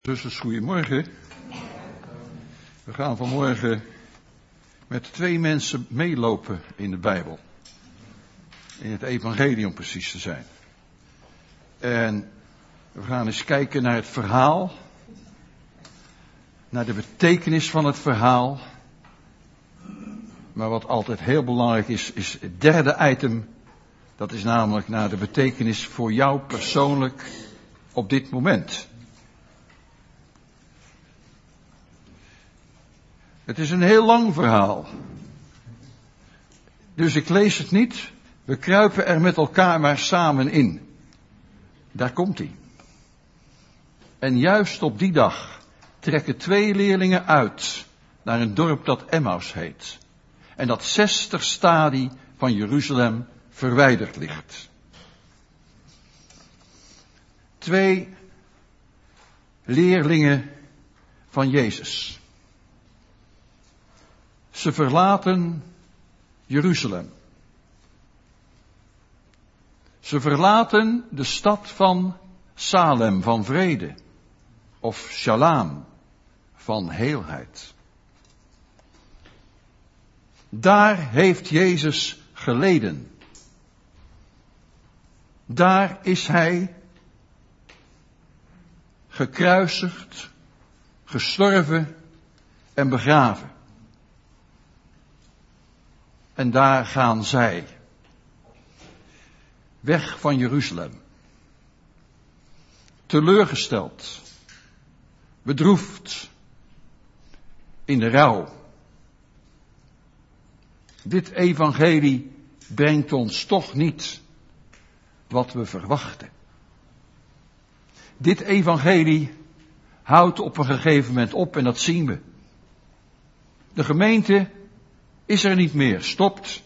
Zusters, goedemorgen. We gaan vanmorgen met 2 mensen meelopen in de Bijbel. In het evangelie om precies te zijn. En we gaan eens kijken naar het verhaal. Naar de betekenis van het verhaal. Maar wat altijd heel belangrijk is het derde item. Dat is namelijk naar de betekenis voor jou persoonlijk op dit moment. Het is een heel lang verhaal. Dus ik lees het niet. We kruipen er met elkaar maar samen in. Daar komt hij. En juist op die dag trekken 2 leerlingen uit naar een dorp dat Emmaus heet. En dat 60 stadie van Jeruzalem verwijderd ligt. 2 leerlingen van Jezus. Ze verlaten Jeruzalem. Ze verlaten de stad van Salem, van vrede. Of Shalom, van heelheid. Daar heeft Jezus geleden. Daar is hij gekruisigd, gestorven en begraven. En daar gaan zij. Weg van Jeruzalem. Teleurgesteld. Bedroefd. In de rouw. Dit evangelie brengt ons toch niet wat we verwachten. Dit evangelie houdt op een gegeven moment op en dat zien we. De gemeente is er niet meer, stopt.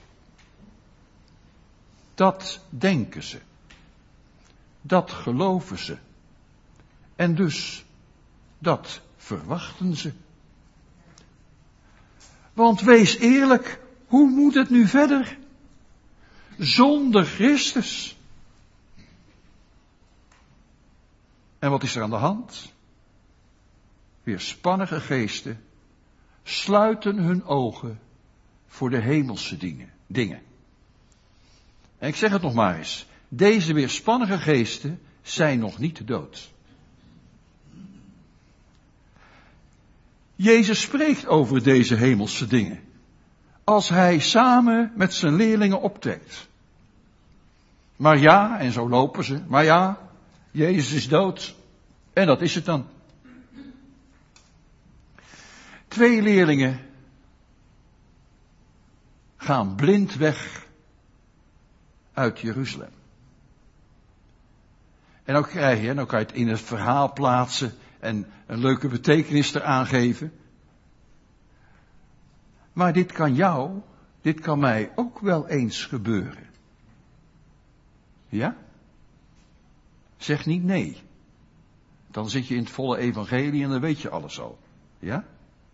Dat denken ze. Dat geloven ze. En dus, dat verwachten ze. Want wees eerlijk, hoe moet het nu verder? Zonder Christus. En wat is er aan de hand? Weerspannige geesten sluiten hun ogen voor de hemelse dingen. En ik zeg het nog maar eens. Deze weerspannige geesten zijn nog niet dood. Jezus spreekt over deze hemelse dingen. Als hij samen met zijn leerlingen optrekt. Maar ja, en zo lopen ze. Maar ja, Jezus is dood. En dat is het dan. 2 leerlingen gaan blind weg uit Jeruzalem. En dan kan je het in het verhaal plaatsen en een leuke betekenis eraan geven. Maar dit kan mij ook wel eens gebeuren. Ja? Zeg niet nee. Dan zit je in het volle evangelie en dan weet je alles al. Ja?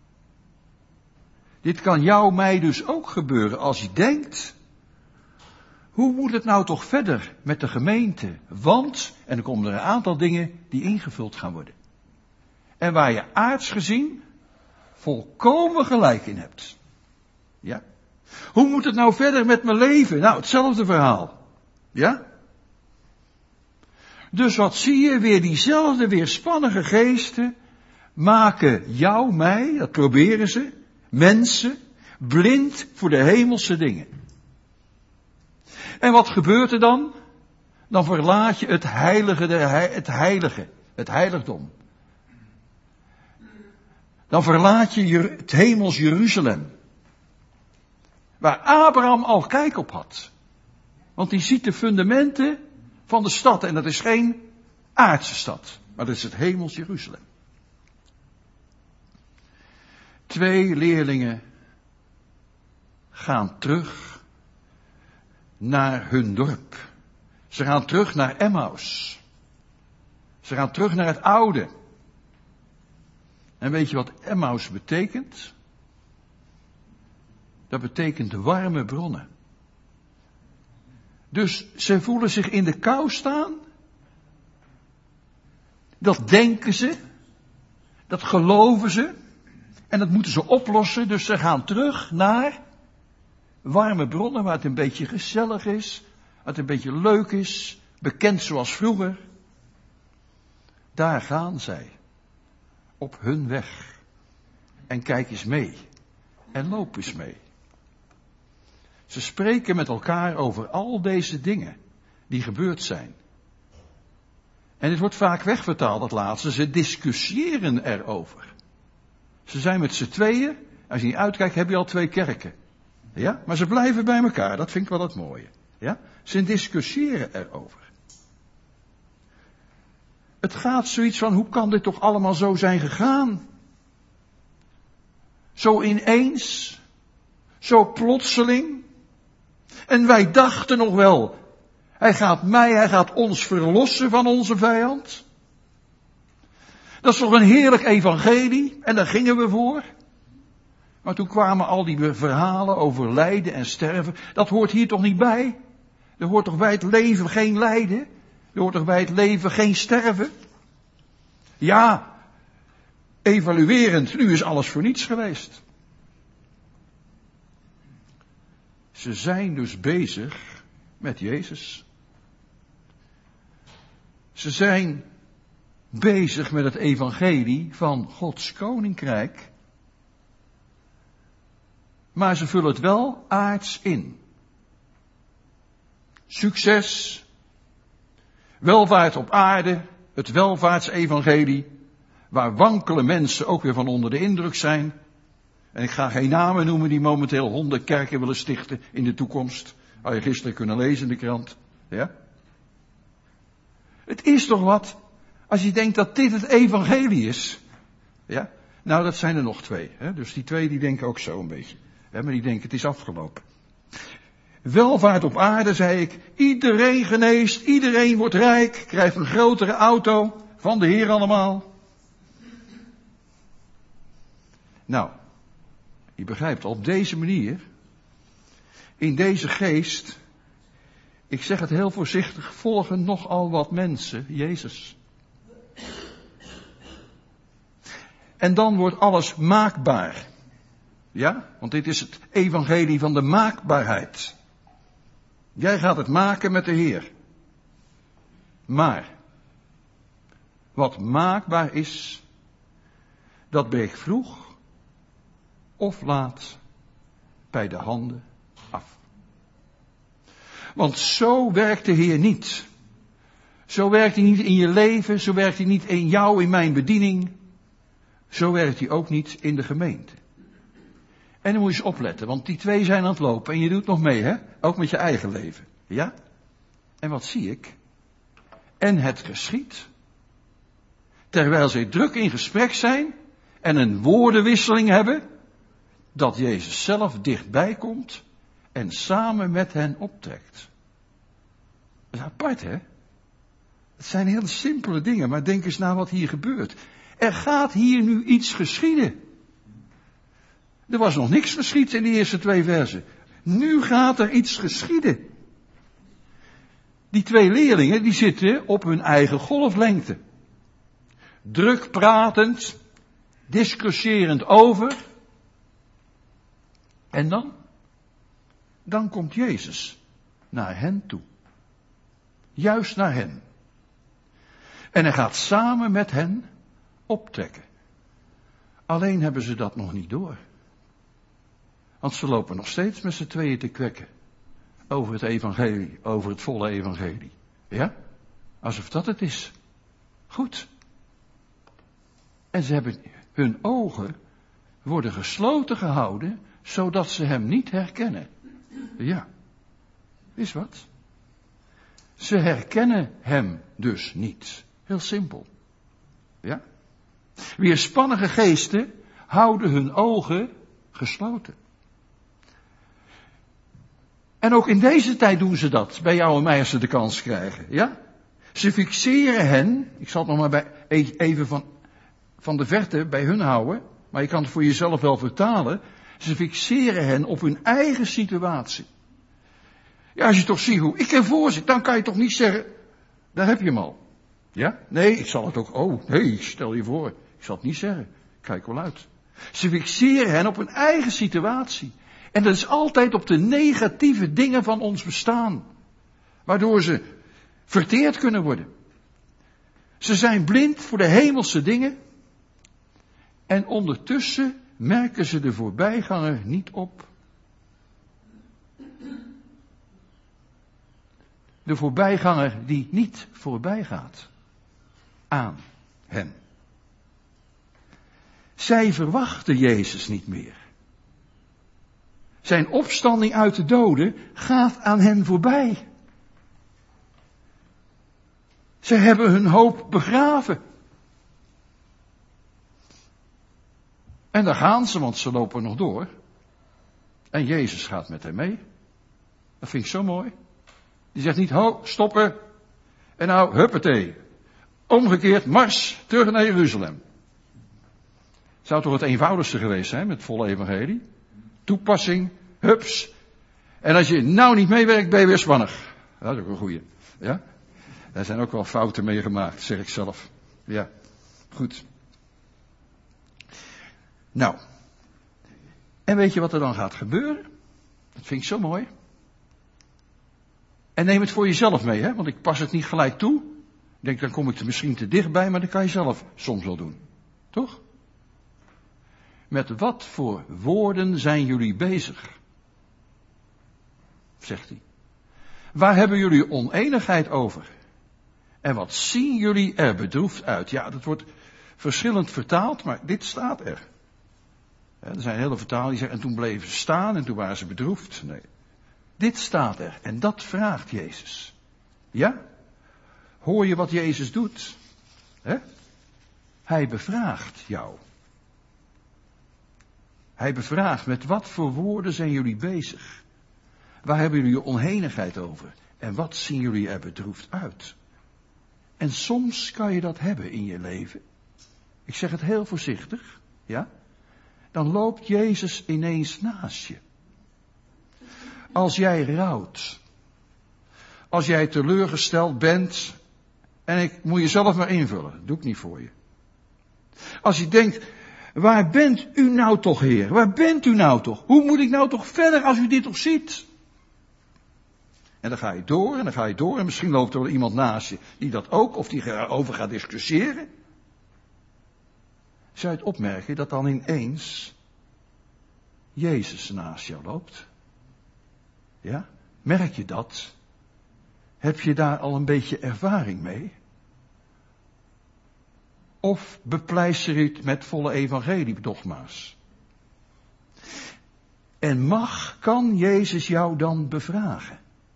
Dit kan mij dus ook gebeuren als je denkt, hoe moet het nou toch verder met de gemeente? Want, en dan komen er een aantal dingen die ingevuld gaan worden. En waar je aards gezien volkomen gelijk in hebt. Ja? Hoe moet het nou verder met mijn leven? Nou, hetzelfde verhaal. Ja? Dus wat zie je? Weer diezelfde weerspannige geesten maken jou, mij, dat proberen ze, mensen, blind voor de hemelse dingen. En wat gebeurt er dan? Dan verlaat je het heiligdom. Dan verlaat je het hemels Jeruzalem. Waar Abraham al kijk op had. Want die ziet de fundamenten van de stad. En dat is geen aardse stad. Maar dat is het hemels Jeruzalem. 2 leerlingen gaan terug naar hun dorp. Ze gaan terug naar Emmaus. Ze gaan terug naar het oude. En weet je wat Emmaus betekent? Dat betekent warme bronnen. Dus ze voelen zich in de kou staan. Dat denken ze. Dat geloven ze. En dat moeten ze oplossen. Dus ze gaan terug naar warme bronnen waar het een beetje gezellig is. Waar het een beetje leuk is. Bekend zoals vroeger. Daar gaan zij. Op hun weg. En kijk eens mee. En loop eens mee. Ze spreken met elkaar over al deze dingen die gebeurd zijn. En dit wordt vaak wegvertaald, dat laatste. Ze discussiëren erover. Ze zijn met z'n tweeën. Als je niet uitkijkt, heb je al 2 kerken. Ja? Maar ze blijven bij elkaar. Dat vind ik wel het mooie. Ja? Ze discussiëren erover. Het gaat zoiets van, hoe kan dit toch allemaal zo zijn gegaan? Zo ineens. Zo plotseling. En wij dachten nog wel, hij gaat ons verlossen van onze vijand. Dat is toch een heerlijk evangelie, en daar gingen we voor. Maar toen kwamen al die verhalen over lijden en sterven, dat hoort hier toch niet bij? Er hoort toch bij het leven geen lijden? Er hoort toch bij het leven geen sterven? Ja, evaluerend, nu is alles voor niets geweest. Ze zijn dus bezig met Jezus. Ze zijn bezig met het evangelie van Gods koninkrijk. Maar ze vullen het wel aards in. Succes, welvaart op aarde, het welvaartsevangelie, waar wankele mensen ook weer van onder de indruk zijn. En ik ga geen namen noemen die momenteel 100 kerken willen stichten in de toekomst. Had je gisteren kunnen lezen in de krant. Ja? Het is toch wat, als je denkt dat dit het evangelie is. Ja? Nou, dat zijn er nog 2. Hè? Dus die 2 die denken ook zo een beetje. Ja, maar die denken het is afgelopen. Welvaart op aarde, zei ik. Iedereen geneest, iedereen wordt rijk, krijgt een grotere auto, van de Heer allemaal. Nou, je begrijpt, op deze manier, in deze geest, ik zeg het heel voorzichtig, volgen nogal wat mensen Jezus. En dan wordt alles maakbaar. Ja, want dit is het evangelie van de maakbaarheid. Jij gaat het maken met de Heer. Maar, wat maakbaar is, dat breekt vroeg of laat bij de handen af. Want zo werkt de Heer niet. Zo werkt hij niet in je leven, zo werkt hij niet in jou, in mijn bediening. Zo werkt hij ook niet in de gemeente. En dan moet je eens opletten, want die 2 zijn aan het lopen en je doet nog mee, hè? Ook met je eigen leven. Ja? En wat zie ik? En het geschiedt. Terwijl zij druk in gesprek zijn en een woordenwisseling hebben, dat Jezus zelf dichtbij komt en samen met hen optrekt. Dat is apart, hè? Het zijn heel simpele dingen, maar denk eens naar wat hier gebeurt. Er gaat hier nu iets geschieden. Er was nog niks geschied in de eerste 2 versen. Nu gaat er iets geschieden. Die 2 leerlingen, die zitten op hun eigen golflengte. Druk pratend, discussierend over. En dan? Dan komt Jezus naar hen toe. Juist naar hen. En hij gaat samen met hen optrekken. Alleen hebben ze dat nog niet door. Want ze lopen nog steeds met z'n tweeën te kwekken. Over het evangelie, over het volle evangelie. Ja? Alsof dat het is. Goed. En ze hebben, hun ogen worden gesloten gehouden, zodat ze hem niet herkennen. Ja. Is wat? Ze herkennen hem dus niet. Heel simpel. Ja? Weerspannige geesten houden hun ogen gesloten. En ook in deze tijd doen ze dat, bij jou en mij als ze de kans krijgen. Ja? Ze fixeren hen, ik zal het nog maar even van de verte bij hun houden, maar je kan het voor jezelf wel vertalen. Ze fixeren hen op hun eigen situatie. Ja, als je toch ziet hoe ik ervoor zit, dan kan je toch niet zeggen, daar heb je hem al. Ja? Nee, ik zal het ook, nee, stel je voor, ik Ik zal het niet zeggen. Kijk wel uit. Ze fixeren hen op hun eigen situatie. En dat is altijd op de negatieve dingen van ons bestaan. Waardoor ze verteerd kunnen worden. Ze zijn blind voor de hemelse dingen. En ondertussen merken ze de voorbijganger niet op. De voorbijganger die niet voorbij gaat aan hen. Zij verwachten Jezus niet meer. Zijn opstanding uit de doden gaat aan hen voorbij. Ze hebben hun hoop begraven. En daar gaan ze, want ze lopen nog door. En Jezus gaat met hen mee. Dat vind ik zo mooi. Die zegt niet, ho, stoppen. En nou, huppatee. Omgekeerd, mars, terug naar Jeruzalem. Zou toch het eenvoudigste geweest zijn met volle evangelie? Toepassing, hups. En als je nou niet meewerkt, ben je weer spannig. Dat is ook een goeie. Ja? Daar zijn ook wel fouten mee gemaakt, zeg ik zelf. Ja, goed. Nou. En weet je wat er dan gaat gebeuren? Dat vind ik zo mooi. En neem het voor jezelf mee, hè? Want ik pas het niet gelijk toe. Ik denk, dan kom ik er misschien te dichtbij, maar dat kan je zelf soms wel doen. Toch? Met wat voor woorden zijn jullie bezig? Zegt hij. Waar hebben jullie oneenigheid over? En wat zien jullie er bedroefd uit? Ja, dat wordt verschillend vertaald, maar dit staat er. Er zijn hele vertalingen die zeggen, en toen bleven ze staan en toen waren ze bedroefd. Nee. Dit staat er en dat vraagt Jezus. Ja? Hoor je wat Jezus doet? Hè? Hij bevraagt jou. Hij bevraagt, met wat voor woorden zijn jullie bezig? Waar hebben jullie oneenigheid over? En wat zien jullie er bedroefd uit? En soms kan je dat hebben in je leven. Ik zeg het heel voorzichtig, ja? Dan loopt Jezus ineens naast je. Als jij rouwt. Als jij teleurgesteld bent. En ik moet je zelf maar invullen. Dat doe ik niet voor je. Als je denkt, waar bent u nou toch, Heer? Waar bent u nou toch? Hoe moet ik nou toch verder als u dit toch ziet? En dan ga je door en dan ga je door. En misschien loopt er wel iemand naast je die dat ook, of die erover gaat discussiëren. Zou je het opmerken dat dan ineens Jezus naast jou loopt? Ja? Merk je dat? Heb je daar al een beetje ervaring mee? Of bepleister je het met volle evangelie-dogma's? En kan Jezus jou dan bevragen?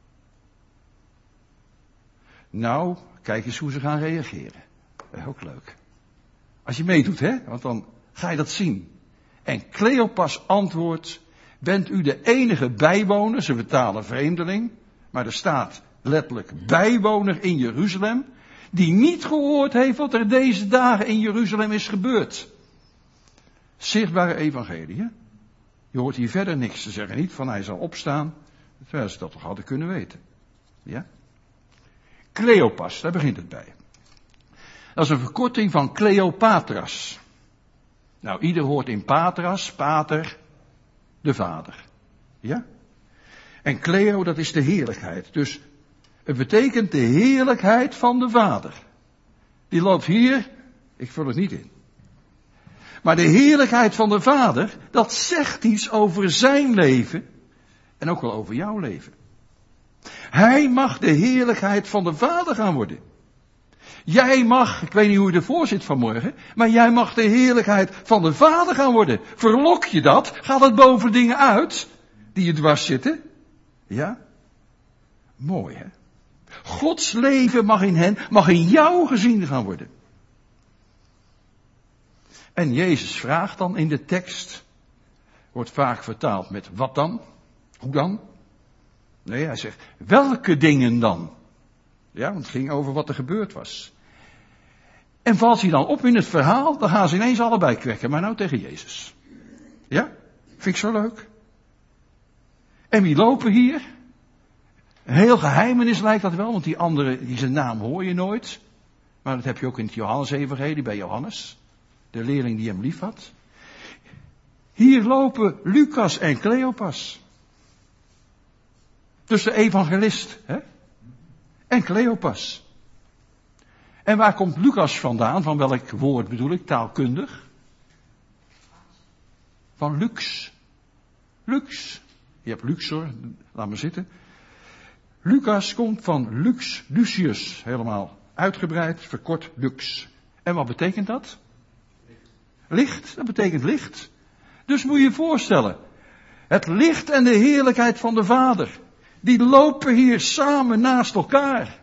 Nou, kijk eens hoe ze gaan reageren. Ook leuk. Als je meedoet, hè? Want dan ga je dat zien. En Cleopas antwoordt, bent u de enige bijwoner, ze vertalen vreemdeling, maar er staat letterlijk bijwoner in Jeruzalem, die niet gehoord heeft wat er deze dagen in Jeruzalem is gebeurd. Zichtbare evangelie, hè? Je hoort hier verder niks. Ze zeggen niet van hij zal opstaan, terwijl ze dat toch hadden kunnen weten. Ja? Cleopas, daar begint het bij. Dat is een verkorting van Cleopatras. Nou, ieder hoort in Patras, pater, de vader. Ja? En Cleo, dat is de heerlijkheid. Dus het betekent de heerlijkheid van de vader. Die loopt hier, ik vul het niet in. Maar de heerlijkheid van de vader, dat zegt iets over zijn leven en ook wel over jouw leven. Hij mag de heerlijkheid van de vader gaan worden. Jij mag, ik weet niet hoe je ervoor zit vanmorgen, maar jij mag de heerlijkheid van de vader gaan worden. Verlok je dat? Gaat het boven dingen uit die je dwars zitten? Ja? Mooi, hè? Gods leven mag in jou gezien gaan worden. En Jezus vraagt dan in de tekst, wordt vaak vertaald met wat dan? Hoe dan? Nee, hij zegt, welke dingen dan? Ja, want het ging over wat er gebeurd was. En valt hij dan op in het verhaal, dan gaan ze ineens allebei kwekken, maar nou tegen Jezus. Ja? Vind ik zo leuk. En wie lopen hier? Een heel geheimenis lijkt dat wel, want die andere, die zijn naam hoor je nooit. Maar dat heb je ook in het Johannes-evangelie bij Johannes. de leerling die hem lief had. Hier lopen Lucas en Cleopas. Dus de evangelist, hè? En Cleopas. En waar komt Lucas vandaan? Van welk woord bedoel ik, taalkundig? Van lux. Lux. Je hebt Luxor, laat maar zitten. Lucas komt van lux, Lucius, helemaal uitgebreid, verkort lux. En wat betekent dat? Licht, dat betekent licht. Dus moet je je voorstellen, het licht en de heerlijkheid van de Vader, die lopen hier samen naast elkaar.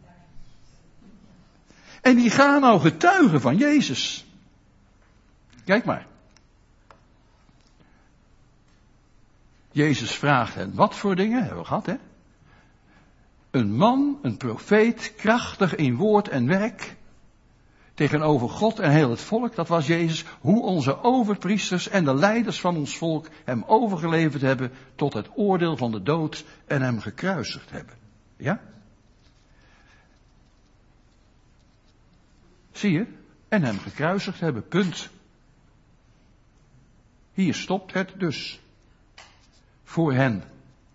En die gaan nou getuigen van Jezus. Kijk maar. Jezus vraagt hen, wat voor dingen, hebben we gehad, hè? Een man, een profeet, krachtig in woord en werk, tegenover God en heel het volk, dat was Jezus, hoe onze overpriesters en de leiders van ons volk hem overgeleverd hebben tot het oordeel van de dood en hem gekruisigd hebben. Ja? Zie je? En hem gekruisigd hebben, punt. Hier stopt het dus. Voor hen.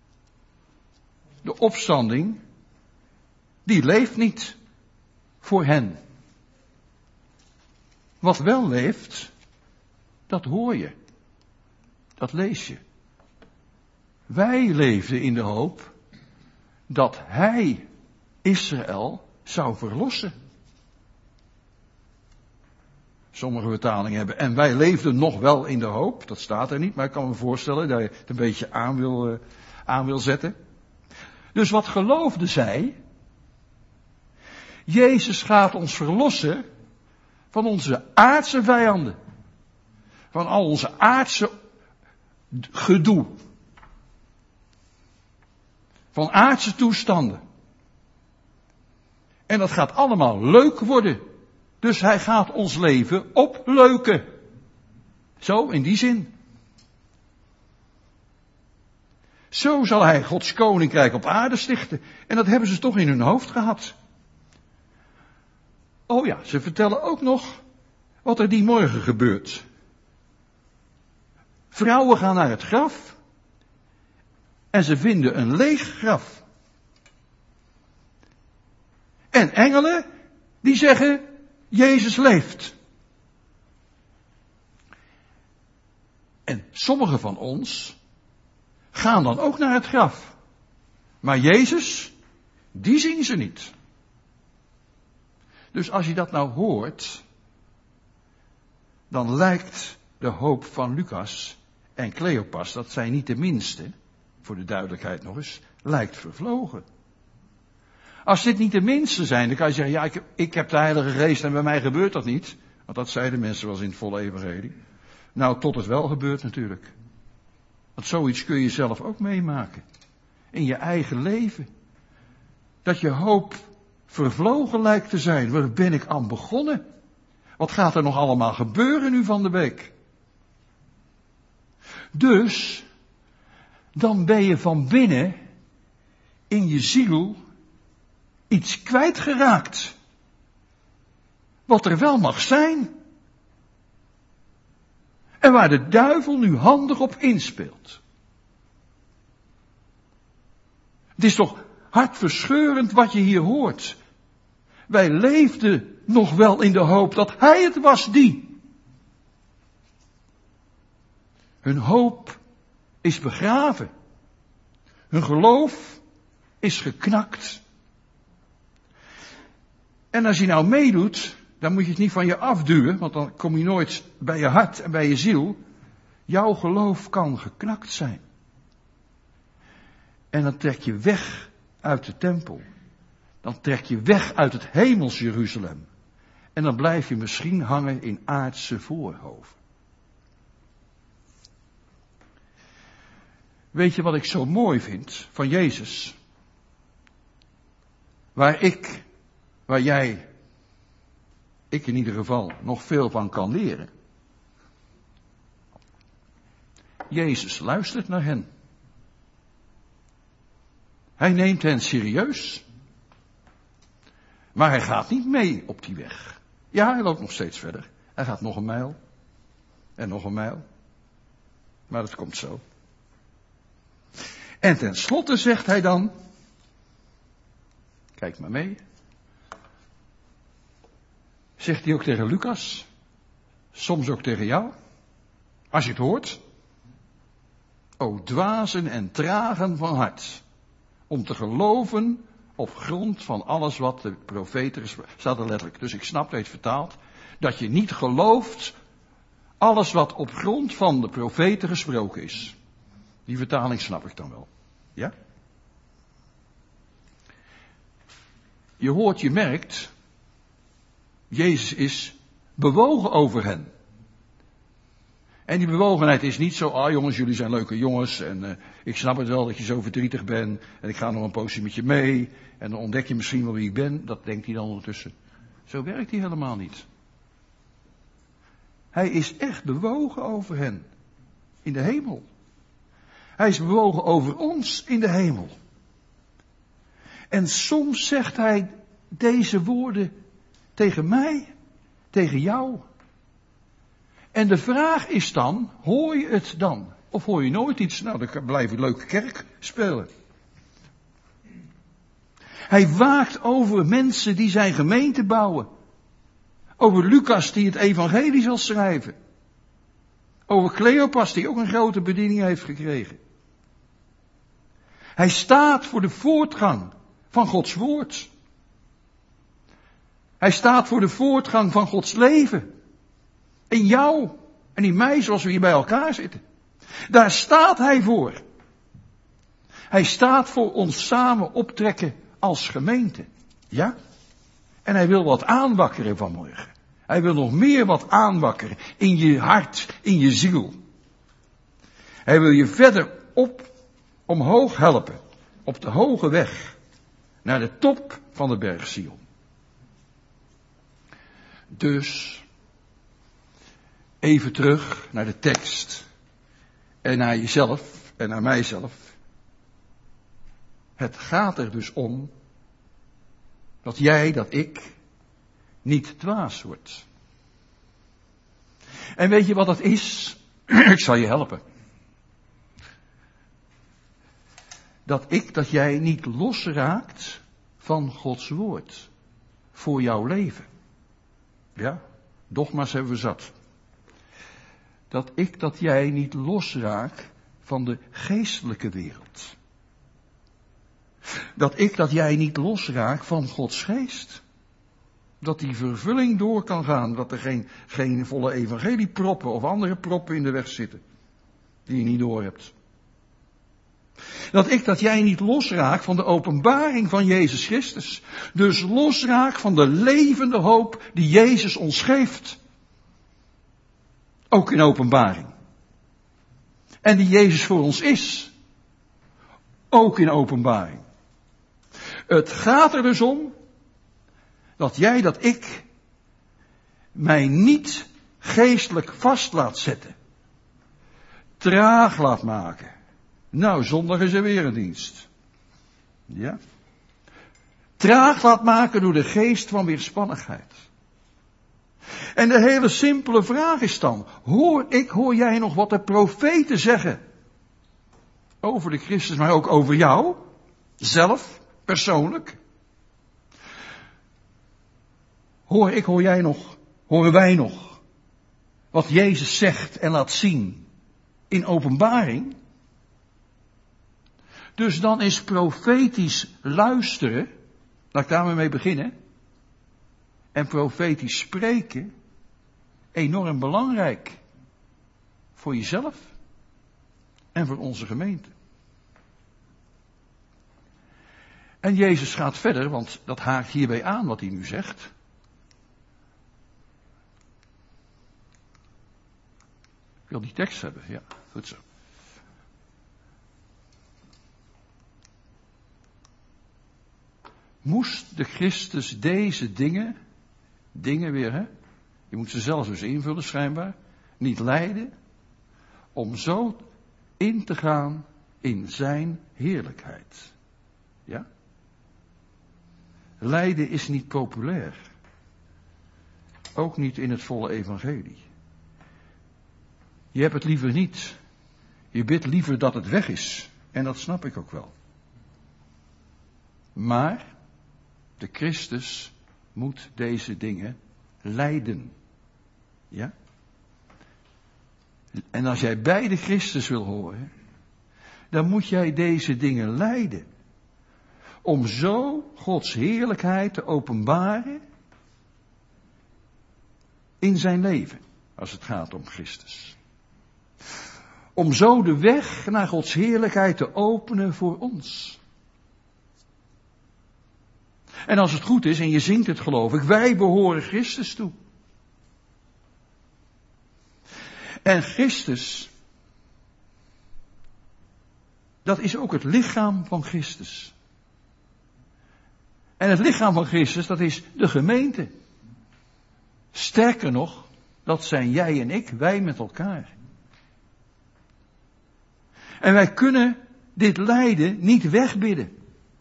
De opstanding, die leeft niet voor hen. Wat wel leeft, dat hoor je. Dat lees je. Wij leefden in de hoop dat hij Israël zou verlossen. Sommige vertalingen hebben, en wij leefden nog wel in de hoop. Dat staat er niet, maar ik kan me voorstellen dat je het een beetje aan wil zetten. Dus wat geloofden zij? Jezus gaat ons verlossen van onze aardse vijanden. Van al onze aardse gedoe. Van aardse toestanden. En dat gaat allemaal leuk worden. Dus hij gaat ons leven opleuken. Zo, in die zin. Zo zal hij Gods koninkrijk op aarde stichten. En dat hebben ze toch in hun hoofd gehad. Oh ja, ze vertellen ook nog wat er die morgen gebeurt. Vrouwen gaan naar het graf. En ze vinden een leeg graf. En engelen die zeggen, Jezus leeft. En sommigen van ons gaan dan ook naar het graf. Maar Jezus, die zien ze niet. Dus als je dat nou hoort, dan lijkt de hoop van Lucas en Cleopas, dat zijn niet de minste, voor de duidelijkheid nog eens, lijkt vervlogen. Als dit niet de minste zijn, dan kan je zeggen, ja, ik heb de Heilige Geest en bij mij gebeurt dat niet. Want dat zeiden mensen wel eens in het volle evangelie. Nou, tot het wel gebeurt natuurlijk. Want zoiets kun je zelf ook meemaken. In je eigen leven. Dat je hoop vervlogen lijkt te zijn. Waar ben ik aan begonnen? Wat gaat er nog allemaal gebeuren nu van de week? Dus, dan ben je van binnen, in je ziel, iets kwijtgeraakt. Wat er wel mag zijn. En waar de duivel nu handig op inspeelt. Het is toch hartverscheurend wat je hier hoort. Wij leefden nog wel in de hoop dat hij het was die. Hun hoop is begraven. Hun geloof is geknakt. En als je nou meedoet, dan moet je het niet van je afduwen, want dan kom je nooit bij je hart en bij je ziel. Jouw geloof kan geknakt zijn. En dan trek je weg uit de tempel. Dan trek je weg uit het hemels Jeruzalem. En dan blijf je misschien hangen in aardse voorhoven. Weet je wat ik zo mooi vind van Jezus? Waar jij, ik in ieder geval, nog veel van kan leren. Jezus luistert naar hen. Hij neemt hen serieus. Maar hij gaat niet mee op die weg. Ja, hij loopt nog steeds verder. Hij gaat nog een mijl. En nog een mijl. Maar dat komt zo. En tenslotte zegt hij dan, kijk maar mee. Zegt hij ook tegen Lucas. Soms ook tegen jou. Als je het hoort. O dwazen en tragen van hart. Om te geloven op grond van alles wat de profeten, staat er letterlijk. Dus ik snap dat je het vertaalt. Dat je niet gelooft alles wat op grond van de profeten gesproken is. Die vertaling snap ik dan wel. Ja? Je hoort, je merkt, Jezus is bewogen over hen. En die bewogenheid is niet zo, jongens, jullie zijn leuke jongens en ik snap het wel dat je zo verdrietig bent en ik ga nog een poosje met je mee en dan ontdek je misschien wel wie ik ben. Dat denkt hij dan ondertussen. Zo werkt hij helemaal niet. Hij is echt bewogen over hen in de hemel. Hij is bewogen over ons in de hemel. En soms zegt hij deze woorden tegen mij, tegen jou. En de vraag is dan, hoor je het dan? Of hoor je nooit iets? Nou, dan blijf je leuke kerk spelen. Hij waakt over mensen die zijn gemeente bouwen. Over Lucas die het evangelie zal schrijven. Over Cleopas die ook een grote bediening heeft gekregen. Hij staat voor de voortgang van Gods woord. Hij staat voor de voortgang van Gods leven. In jou en in mij zoals we hier bij elkaar zitten. Daar staat hij voor. Hij staat voor ons samen optrekken als gemeente. Ja? En hij wil wat aanwakkeren vanmorgen. Hij wil nog meer wat aanwakkeren in je hart, in je ziel. Hij wil je verder omhoog helpen. Op de hoge weg. Naar de top van de berg Sion. Dus, even terug naar de tekst. En naar jezelf en naar mijzelf. Het gaat er dus om dat jij, dat ik, niet dwaas wordt. En weet je wat dat is? Ik zal je helpen. Dat jij niet losraakt van Gods woord. Voor jouw leven. Ja, dogma's hebben we zat. Dat jij niet losraakt van de geestelijke wereld. Dat jij niet losraakt van Gods geest. Dat die vervulling door kan gaan. Dat er geen volle evangelieproppen of andere proppen in de weg zitten. Die je niet door hebt. Dat jij niet losraakt van de openbaring van Jezus Christus. Dus losraakt van de levende hoop die Jezus ons geeft. Ook in openbaring. En die Jezus voor ons is. Ook in openbaring. Het gaat er dus om dat jij, dat ik mij niet geestelijk vast laat zetten. Traag laat maken. Nou, zondag is er weer een dienst. Ja? Traag laat maken door de geest van weerspannigheid. En de hele simpele vraag is dan, hoor jij nog wat de profeten zeggen? Over de Christus, maar ook over jou? Zelf, persoonlijk? Horen wij nog wat Jezus zegt en laat zien in openbaring? Dus dan is profetisch luisteren, laat ik daarmee mee beginnen, en profetisch spreken enorm belangrijk voor jezelf en voor onze gemeente. En Jezus gaat verder, want dat haakt hierbij aan wat hij nu zegt. Ik wil die tekst hebben, ja, goed zo. Moest de Christus deze dingen weer, hè? Je moet ze zelfs dus invullen schijnbaar, niet lijden, om zo in te gaan in zijn heerlijkheid. Ja? Lijden is niet populair. ook niet in het volle evangelie. Je hebt het liever niet. Je bidt liever dat het weg is. En dat snap ik ook wel. Maar de Christus moet deze dingen lijden. Ja? En als jij bij de Christus wil horen, dan moet jij deze dingen lijden. Om zo Gods heerlijkheid te openbaren in zijn leven, als het gaat om Christus. Om zo de weg naar Gods heerlijkheid te openen voor ons. En als het goed is, en je zingt het geloof ik, wij behoren Christus toe. En Christus, dat is ook het lichaam van Christus. En het lichaam van Christus, dat is de gemeente. Sterker nog, dat zijn jij en ik, wij met elkaar. En wij kunnen dit lijden niet wegbidden.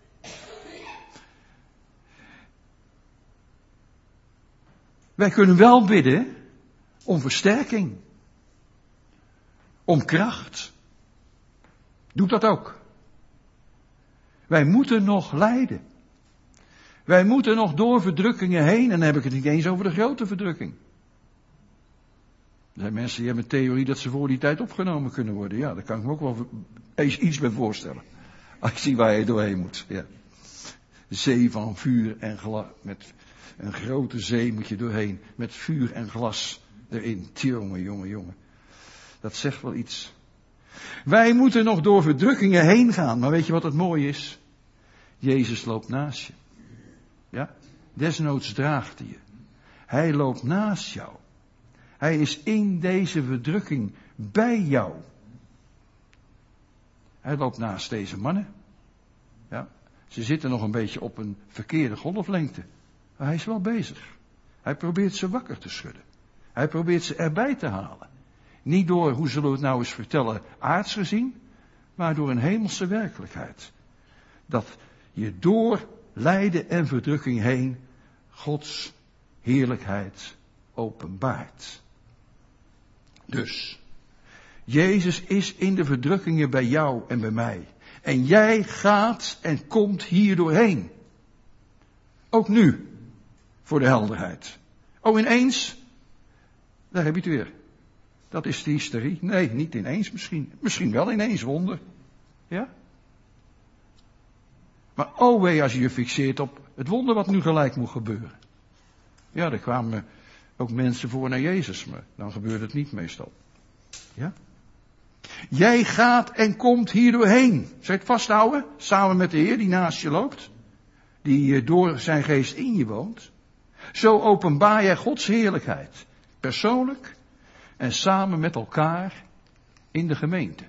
Wij kunnen wel bidden om versterking. Om kracht. Doe dat ook. Wij moeten nog lijden. Wij moeten nog door verdrukkingen heen. En dan heb ik het niet eens over de grote verdrukking. Er zijn mensen die hebben een theorie dat ze voor die tijd opgenomen kunnen worden. Ja, daar kan ik me ook wel eens iets bij voorstellen. Als je ziet waar je doorheen moet. Ja. Zee van vuur en glas. Met een grote zee moet je doorheen. Met vuur en glas erin. Jongen. Dat zegt wel iets. Wij moeten nog door verdrukkingen heen gaan. Maar weet je wat het mooie is? Jezus loopt naast je. Ja? Desnoods draagt hij je. Hij loopt naast jou. Hij is in deze verdrukking bij jou. Hij loopt naast deze mannen. Ja? Ze zitten nog een beetje op een verkeerde golflengte. Maar hij is wel bezig. Hij probeert ze wakker te schudden. Hij probeert ze erbij te halen. Niet door, hoe zullen we het nou eens vertellen, aards gezien, maar door een hemelse werkelijkheid. Dat je door lijden en verdrukking heen Gods heerlijkheid openbaart. Dus, Jezus is in de verdrukkingen bij jou en bij mij. En jij gaat en komt hier doorheen. Ook nu, voor de helderheid. Oh, ineens, daar heb je het weer. Dat is de hysterie. Nee, niet ineens misschien. Misschien wel ineens, wonder. Ja? Maar oh wee als je je fixeert op het wonder wat nu gelijk moet gebeuren. Ja, er kwamen ook mensen voor naar Jezus, maar dan gebeurt het niet meestal. Ja? Jij gaat en komt hier doorheen. Zal je het vasthouden? Samen met de Heer die naast je loopt. Die door zijn geest in je woont. Zo openbaar jij Gods heerlijkheid. Persoonlijk en samen met elkaar in de gemeente.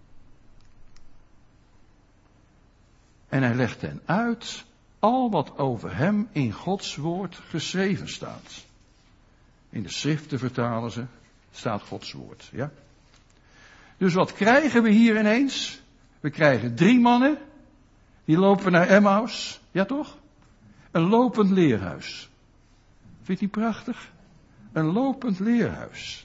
En hij legt hen uit al wat over hem in Gods woord geschreven staat. In de schriften vertalen ze, staat Gods woord. Ja? Dus wat krijgen we hier ineens? We krijgen 3 mannen, die lopen naar Emmaus. Ja toch? Een lopend leerhuis. Vindt u prachtig? Een lopend leerhuis.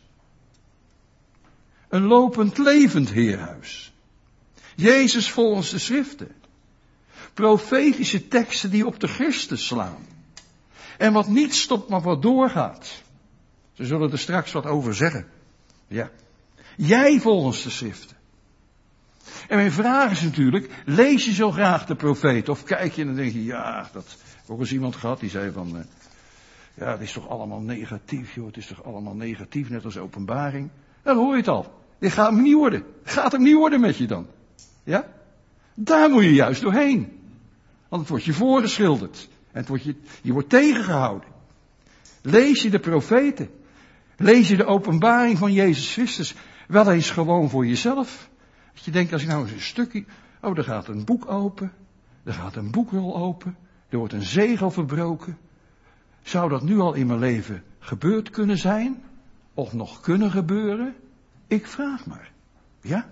Een lopend levend heerhuis. Jezus volgens de schriften. Profetische teksten die op de Christus slaan. En wat niet stopt, maar wat doorgaat. Ze zullen er straks wat over zeggen. Ja. Jij volgens de schriften. En mijn vraag is natuurlijk, lees je zo graag de profeet? Of kijk je en dan denk je, ja, dat heb ook eens iemand gehad die zei van, ja, het is toch allemaal negatief, joh. Het is toch allemaal negatief, net als openbaring. Dan hoor je het al. Dit gaat hem niet worden. Gaat hem niet worden met je dan. Ja? Daar moet je juist doorheen. Want het wordt je voorgeschilderd. En je wordt tegengehouden. Lees je de profeten. Lees je de openbaring van Jezus Christus. Wel eens gewoon voor jezelf. Dat je denkt, als ik nou eens een stukje... Oh, er gaat een boek open. Er gaat een boekrol open. Er wordt een zegel verbroken. Zou dat nu al in mijn leven gebeurd kunnen zijn? Of nog kunnen gebeuren? Ik vraag maar. Ja?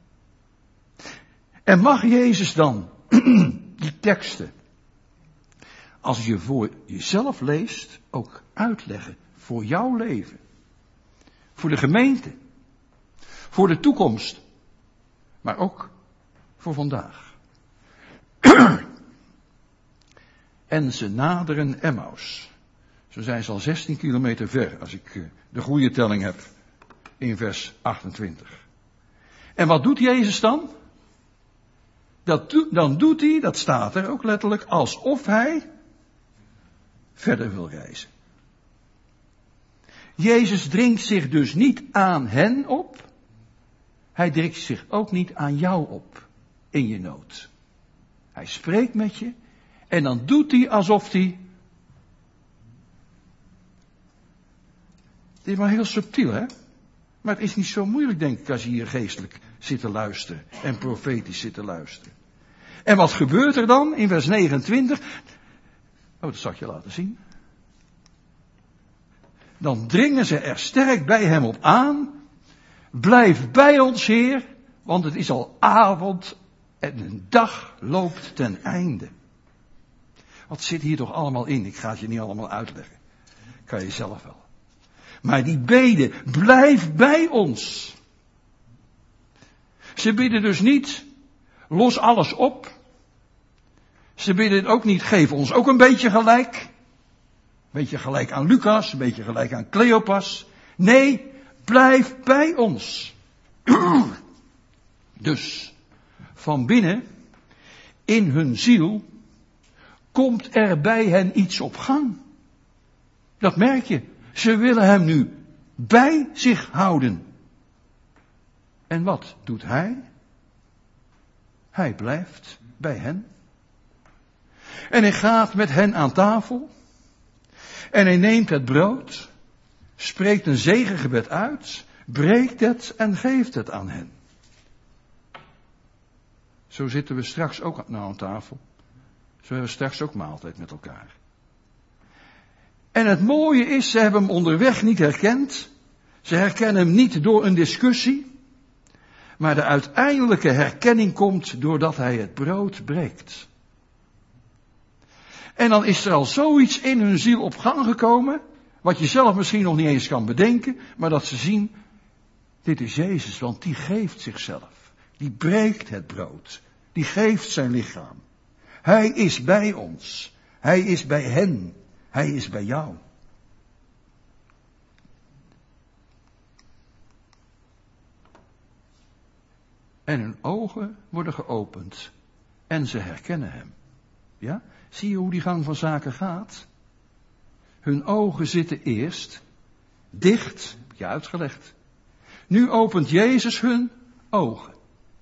En mag Jezus dan die teksten, als je voor jezelf leest, ook uitleggen Voor jouw leven. Voor de gemeente. Voor de toekomst. Maar ook voor vandaag. En ze naderen Emmaus. Zo zijn ze al 16 kilometer ver, als ik de goede telling heb. In vers 28. En wat doet Jezus dan? Dan doet hij, dat staat er ook letterlijk, alsof hij verder wil reizen. Jezus dringt zich dus niet aan hen op. Hij dringt zich ook niet aan jou op in je nood. Hij spreekt met je en dan doet hij alsof hij... Het is maar heel subtiel, hè? Maar het is niet zo moeilijk, denk ik, als je hier geestelijk zit te luisteren en profetisch zit te luisteren. En wat gebeurt er dan in vers 29? Dat zal ik je laten zien. Dan dringen ze er sterk bij hem op aan. Blijf bij ons, Heer, want het is al avond en een dag loopt ten einde. Wat zit hier toch allemaal in? Ik ga het je niet allemaal uitleggen. Kan je zelf wel. Maar die beden, blijf bij ons. Ze bidden dus niet, los alles op. Ze bidden ook niet, geef ons ook een beetje gelijk. Een beetje gelijk aan Lucas, een beetje gelijk aan Cleopas. Nee, blijf bij ons. Dus, van binnen, in hun ziel, komt er bij hen iets op gang. Dat merk je. Ze willen hem nu bij zich houden. En wat doet hij? Hij blijft bij hen. En hij gaat met hen aan tafel. En hij neemt het brood, spreekt een zegengebed uit, breekt het en geeft het aan hen. Zo zitten we straks ook aan tafel. Zo hebben we straks ook maaltijd met elkaar. En het mooie is, ze hebben hem onderweg niet herkend. Ze herkennen hem niet door een discussie. Maar de uiteindelijke herkenning komt doordat hij het brood breekt. En dan is er al zoiets in hun ziel op gang gekomen, wat je zelf misschien nog niet eens kan bedenken, maar dat ze zien, dit is Jezus, want die geeft zichzelf. Die breekt het brood. Die geeft zijn lichaam. Hij is bij ons. Hij is bij hen. Hij is bij jou. En hun ogen worden geopend. En ze herkennen hem. Ja? Zie je hoe die gang van zaken gaat? Hun ogen zitten eerst dicht, heb je uitgelegd. Nu opent Jezus hun ogen.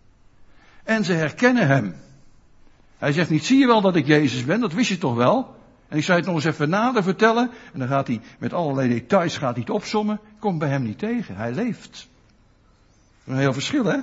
En ze herkennen hem. Hij zegt niet, zie je wel dat ik Jezus ben? Dat wist je toch wel? En ik zou het nog eens even nader vertellen. En dan gaat hij met allerlei details gaat hij het opsommen. Komt bij hem niet tegen. Hij leeft. Een heel verschil, hè?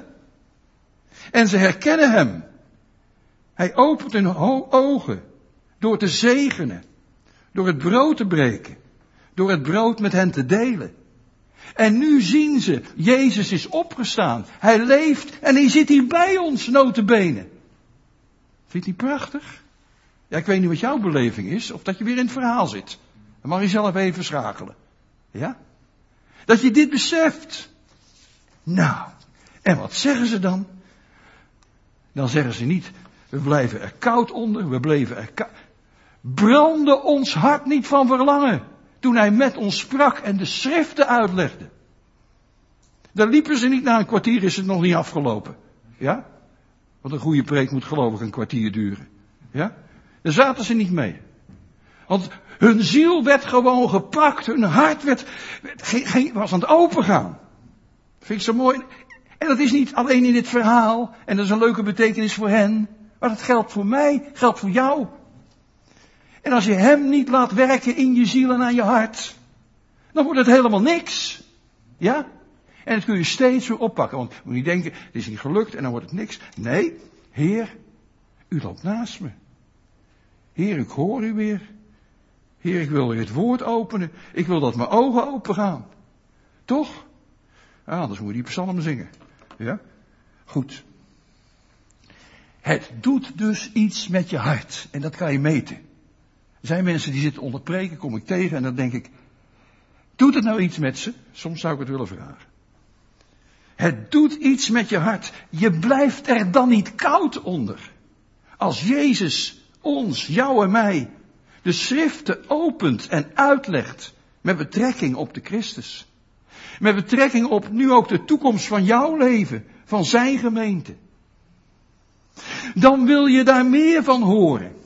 En ze herkennen hem. Hij opent hun ogen. Door te zegenen. Door het brood te breken. Door het brood met hen te delen. En nu zien ze, Jezus is opgestaan. Hij leeft en hij zit hier bij ons, nota bene. Vind je die prachtig? Ja, ik weet niet wat jouw beleving is, of dat je weer in het verhaal zit. Dan mag je zelf even schakelen. Ja? Dat je dit beseft. Nou, en wat zeggen ze dan? Dan zeggen ze niet, we blijven er koud onder, we bleven er koud. Brandde ons hart niet van verlangen, toen hij met ons sprak en de schriften uitlegde. Daar liepen ze niet na een kwartier, is het nog niet afgelopen. Ja? Want een goede preek moet geloof ik een kwartier duren. Ja? Daar zaten ze niet mee. Want hun ziel werd gewoon gepakt, hun hart was aan het opengaan. Vind ik zo mooi. En dat is niet alleen in dit verhaal, en dat is een leuke betekenis voor hen, maar dat geldt voor mij, geldt voor jou. En als je hem niet laat werken in je ziel en aan je hart, dan wordt het helemaal niks. Ja? En dat kun je steeds weer oppakken. Want je moet niet denken, het is niet gelukt en dan wordt het niks. Nee, Heer, u loopt naast me. Heer, ik hoor u weer. Heer, ik wil weer het woord openen. Ik wil dat mijn ogen open gaan. Toch? Ja, anders moet je die psalm zingen. Ja? Goed. Het doet dus iets met je hart. En dat kan je meten. Er zijn mensen die zitten onder preken, kom ik tegen en dan denk ik, Doet het nou iets met ze? Soms zou ik het willen vragen. Het doet iets met je hart. Je blijft er dan niet koud onder. Als Jezus ons, jou en mij, de schriften opent en uitlegt met betrekking op de Christus. Met betrekking op nu ook de toekomst van jouw leven, van zijn gemeente. Dan wil je daar meer van horen.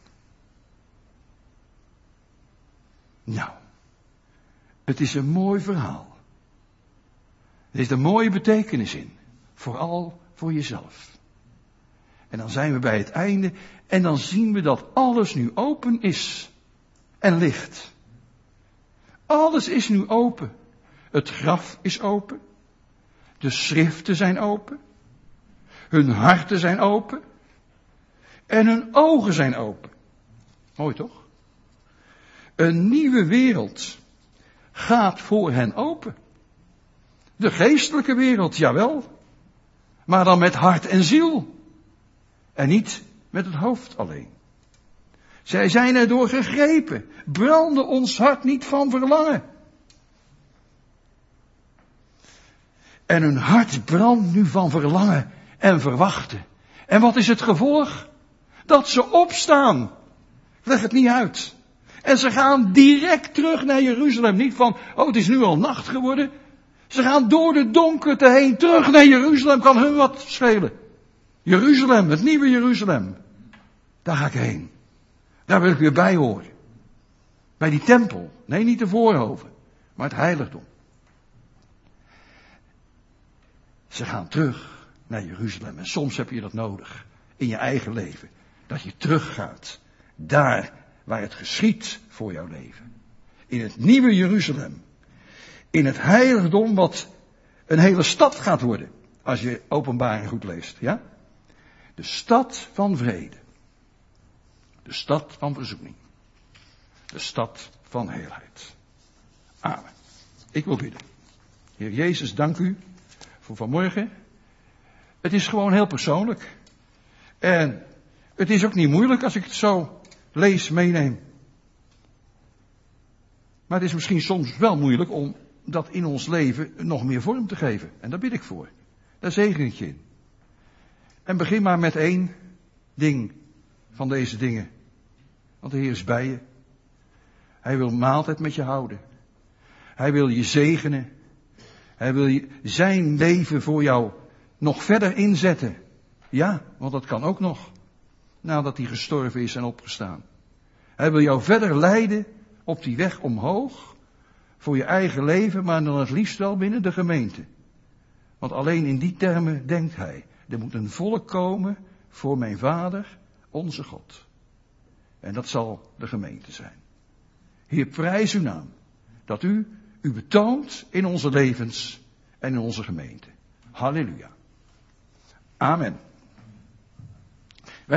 Nou, het is een mooi verhaal. Er is een mooie betekenis in. Vooral voor jezelf. En dan zijn we bij het einde en dan zien we dat alles nu open is en ligt. Alles is nu open. Het graf is open. De schriften zijn open. Hun harten zijn open. En hun ogen zijn open. Mooi toch? Een nieuwe wereld gaat voor hen open. De geestelijke wereld, jawel. Maar dan met hart en ziel. En niet met het hoofd alleen. Zij zijn erdoor gegrepen. Brandde ons hart niet van verlangen. En hun hart brandt nu van verlangen en verwachten. En wat is het gevolg? Dat ze opstaan. Ik leg het niet uit. En ze gaan direct terug naar Jeruzalem. Niet van, oh het is nu al nacht geworden. Ze gaan door de donkerte heen terug naar Jeruzalem. Kan hun wat schelen. Jeruzalem, het nieuwe Jeruzalem. Daar ga ik heen. Daar wil ik weer bij horen. Bij die tempel. Nee, niet de voorhoven. Maar het heiligdom. Ze gaan terug naar Jeruzalem. En soms heb je dat nodig. In je eigen leven. Dat je teruggaat. Daar waar het geschiet voor jouw leven. In het nieuwe Jeruzalem. In het heiligdom wat een hele stad gaat worden. Als je Openbaring goed leest. Ja? De stad van vrede. De stad van verzoening. De stad van heelheid. Amen. Ik wil bidden. Heer Jezus, dank u voor vanmorgen. Het is gewoon heel persoonlijk. En het is ook niet moeilijk als ik het zo lees, meeneem. Maar het is misschien soms wel moeilijk om dat in ons leven nog meer vorm te geven. En daar bid ik voor. Daar zegen ik je in. En begin maar met één ding van deze dingen. Want de Heer is bij je. Hij wil maaltijd met je houden. Hij wil je zegenen. Hij wil zijn leven voor jou nog verder inzetten. Ja, want dat kan ook nog. Nadat hij gestorven is en opgestaan. Hij wil jou verder leiden op die weg omhoog. Voor je eigen leven, maar dan het liefst wel binnen de gemeente. Want alleen in die termen denkt hij. Er moet een volk komen voor mijn Vader, onze God. En dat zal de gemeente zijn. Heer, prijs uw naam. Dat u betoont in onze levens en in onze gemeente. Halleluja. Amen.